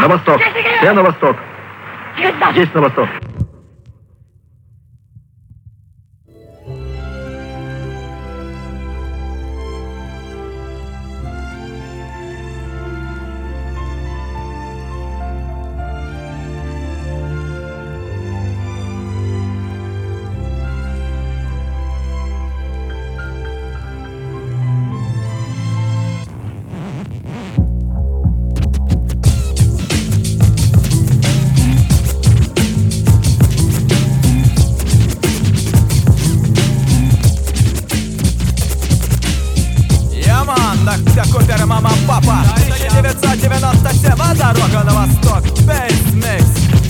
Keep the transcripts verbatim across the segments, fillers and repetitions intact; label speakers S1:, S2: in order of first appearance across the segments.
S1: На восток. Все на восток. Есть на восток.
S2: Купер, мама, папа. тысяча девятьсот девяносто семь, а дорога на восток. Бейсмикс.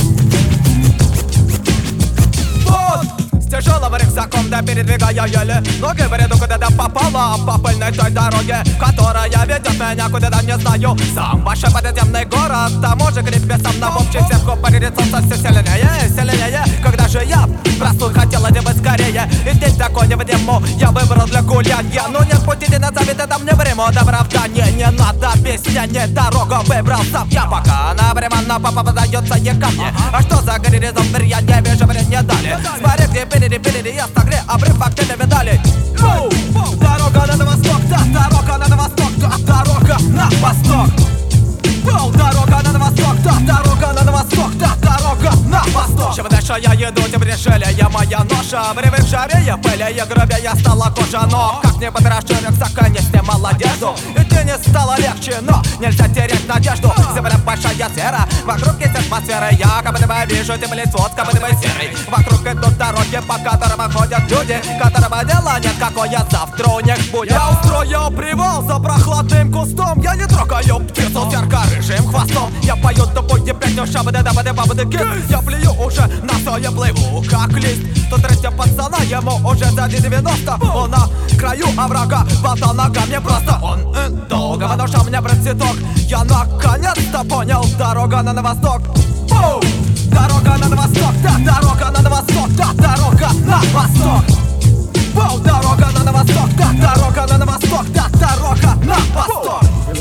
S2: Вот, с тяжелым рюкзаком, да передвигая еле ноги в ряду куда-то попала по пыльной той дороге, которая ведет меня куда-то не знаю. Сам большой подземный город, к тому же крепостом на общий сверху перерицался все сильнее, сильнее. Когда же я простой хотела бы скорее идти такой в дему, я выбрал для гулянья. Но нет пути назад, ведь это мне время до оправдания. Не надо объяснений, дорогу выбрал сам я. Пока она временно попадается не ко мне. А что за горизонт, я не вижу, мне не дали. Смотри, где перери-перери, я стагре, обрыв активной медали. Дорога на восток, да, дорога на восток, да, дорога на восток. Дорога на восток, да, дорога на восток, да, дорога на восток. Чем дальше я еду, тем решили я моя ноша. Время в жаре, я пыли, я грубе, я стала кожа. Но как не подращу рюкзака, не снимал одежду. Идти не стало легче, но нельзя терять надежду. Земля большая сфера, вокруг есть атмосфера. Я как будто бы вижу теплицот, как будто бы серый. Вокруг идут дороги, по которым ходят люди, которого дела нет, какое завтра у них будет. Я устрою привал за прохладным кустом. Я не трогаю птицу с ярко-рыжим хвостом. Я пою тупой дебрять, шабады да бады бабады кит. Я плюю уже на свое плыву, как лист. Тут третья пацана, ему уже за девяносто. Он на краю оврага, болтал ногами просто. Он э, долго внушал мне про цветок. Я наконец-то понял, дорога на восток. Фу! Дорога на восток, да, дорога на восток, да, дорога на восток. Фу! Дорога на восток, да, дорога на восток, да, дорога на восток.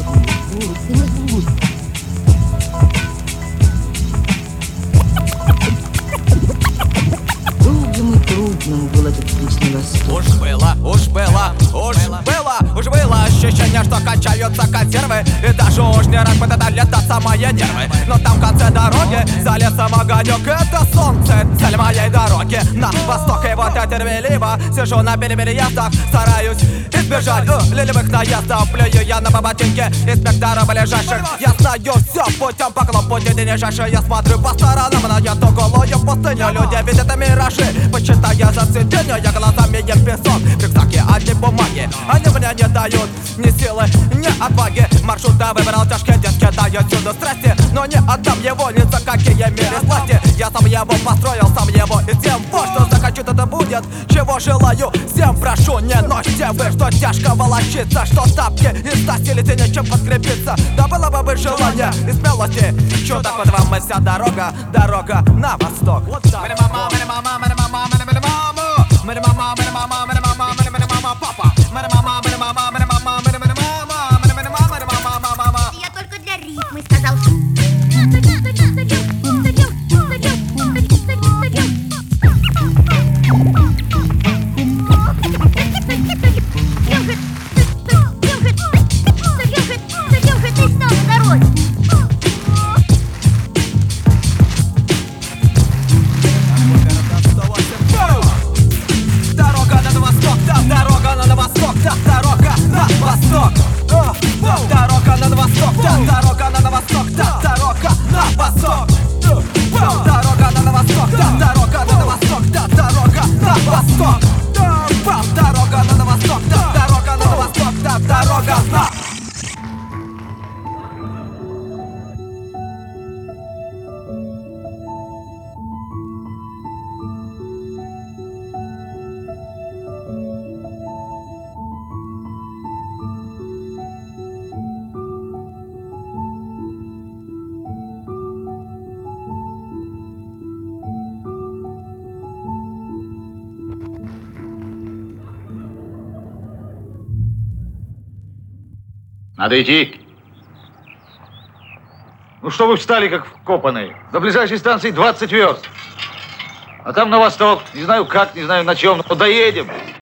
S3: Долгим и трудным был этот путь на восток.
S2: Уж было, уж было, уж было, уж было ощущение, что качаются консервы. И даже уж не раз это летаться мои нервы. Но там в конце дороги за лесом огонек. Это солнце, цель моей дороги на восток. И вот я терпеливо сижу на перепереездах, стараюсь избежать э, ленивых наездов. Плюю я на ботинки инспекторов ближайших. Я знаю все путем по клопоте нижайший. Я смотрю по сторонам на эту голую пустыню. Люди видят миражи, почитая за цветение. Я глазами ем песок, в рюкзаке одни бумаги. Они мне не дают ни силы, ни отваги. Маршрут да выбрал тяжкий, детки дают сюда страсти. Но не отдам его ни за какие мили сласти. Я сам его построил, сам его и тем. Вот что захочу, это будет, чего желаю. Всем прошу, не носьте вы, что тяжко волочиться, что тапки из стасилите, нечем подкрепиться. Да было бы вы желание и смелости. Чудо под вам и вся дорога, дорога на восток. Вот так.
S4: Я только для рифмы сказал.
S2: Дорога на восток, да, дорога на восток, да, дорога на восток. Дорога на восток, да, дорога на восток, да, дорога на восток. Дорога на восток, да, дорога на восток, да, дорога на восток. Дорога на восток, да, дорога на восток, да, дорога на.
S1: Надо идти.
S5: Ну что вы встали, как вкопанные? До ближайшей станции двадцать верст. А там на восток. Не знаю как, не знаю на чем, но доедем.